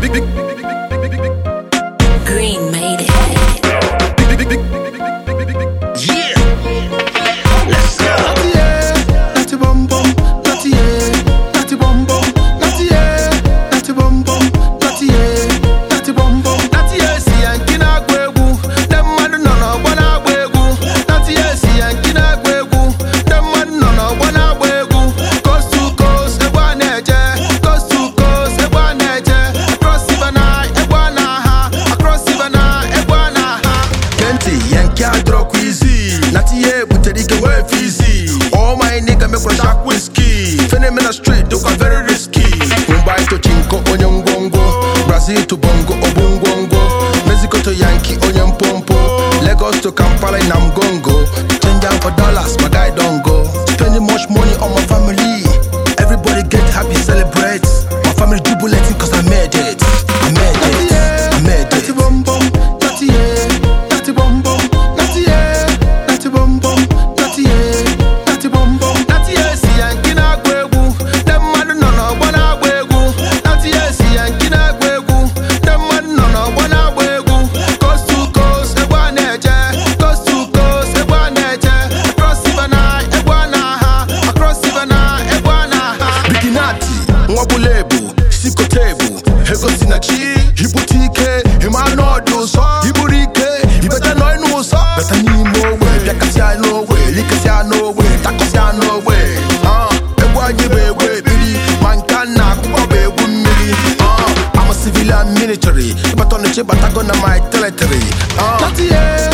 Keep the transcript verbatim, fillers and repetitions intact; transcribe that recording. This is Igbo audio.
Green made it. Yeah, let's go. Natty bum bum, natty yeah, natty bum bum, natty yeah, natty bum bum, natty yeah, natty bum bum, natty yeah. Si ankina gwegu, dem madu no no wana gwegu. Natty yeah, si ankina gwegu, dem madu no no wana gwegu. Coast to coast, ewa neje, coast to coast, ewa neje. Across Ibana, ewa na ha, across Ibana, ewa na ha. Plenty Yankee a draw queasy, natty yeah, buterike we fizzy. All my nigga make one shark whiskey. Phenomenal street, look are very risky. Mumbai to Chinko, Onyongongo. Brazil to Bongo, Obungongo. Mexico to Yankee, Onyon Pompo. Lagos to Kampala, Namgongo. Change out for dollars, my guy don't go. Spending much money on my family. Everybody get happy, celebrate. My family jubilating cause I made it. I made it. I made it. Natty bum bum, natty yeah. Natty bum bum, natty yeah. Natty bum bum, natty yeah. Natty bum bum, natty yeah. Si yankina gwegu, dem madu no no wana gwegu. Natty yeah, si yankina gwegu, dem madu no no wana gwegu. Coast to coast, ewa neje. Coast to coast, ewa neje. Across Ibana, ewa na ha. Across Ibana, ewa na ha. Biginati, mwabulebu, siko tebu. Hego sinachi, hibutike, himanodu so. Hiburike, hibeta no inu so. Beta ni mo we, biakasi I no way, likasi I no way, takasi I no way. Ah, ewa nyibe we, biri, mankana kukobe wumiri. Ah, I'm a civilian military, but on the chip, but I go na my territory. Ah, natty yeah.